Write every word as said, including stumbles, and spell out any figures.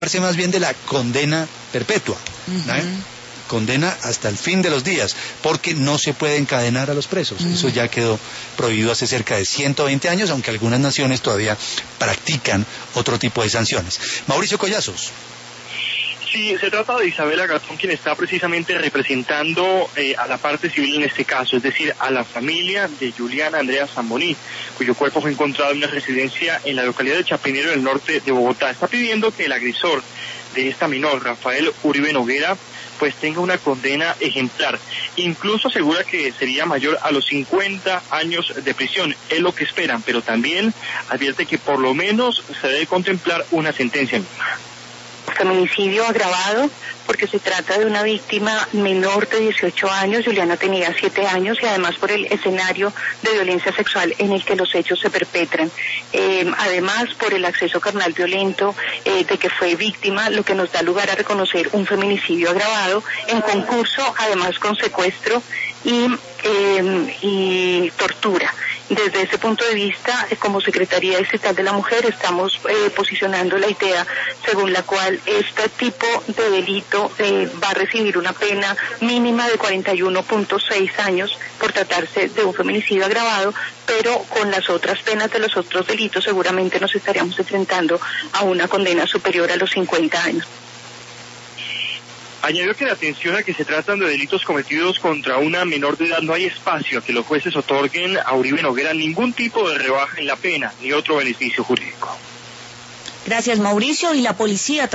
hablarse más bien de la condena perpetua, ¿no? Uh-huh. Condena hasta el fin de los días, porque no se puede encadenar a los presos. Uh-huh. Eso ya quedó prohibido hace cerca de ciento veinte años, aunque algunas naciones todavía practican otro tipo de sanciones. Mauricio Collazos. Sí, se trata de Isabela Gatón, quien está precisamente representando eh, a la parte civil en este caso, es decir, a la familia de Juliana Andrea Zamboní, cuyo cuerpo fue encontrado en una residencia en la localidad de Chapinero, del norte de Bogotá. Está pidiendo que el agresor de esta menor, Rafael Uribe Noguera, pues tenga una condena ejemplar. Incluso asegura que sería mayor a los cincuenta años de prisión. Es lo que esperan, pero también advierte que por lo menos se debe contemplar una sentencia mínima. Feminicidio agravado, porque se trata de una víctima menor de dieciocho años, Juliana tenía siete años, y además por el escenario de violencia sexual en el que los hechos se perpetran. Eh, además por el acceso carnal violento eh, de que fue víctima, lo que nos da lugar a reconocer un feminicidio agravado en concurso, además con secuestro y, eh, y tortura. Desde ese punto de vista, como Secretaría Distrital de la Mujer, estamos eh, posicionando la idea según la cual este tipo de delito eh, va a recibir una pena mínima de cuarenta y uno punto seis años por tratarse de un feminicidio agravado, pero con las otras penas de los otros delitos seguramente nos estaríamos enfrentando a una condena superior a los cincuenta años. Añadió que la atención a que se tratan de delitos cometidos contra una menor de edad, no hay espacio a que los jueces otorguen a Uribe Noguera ningún tipo de rebaja en la pena ni otro beneficio jurídico. Gracias, Mauricio. Y la policía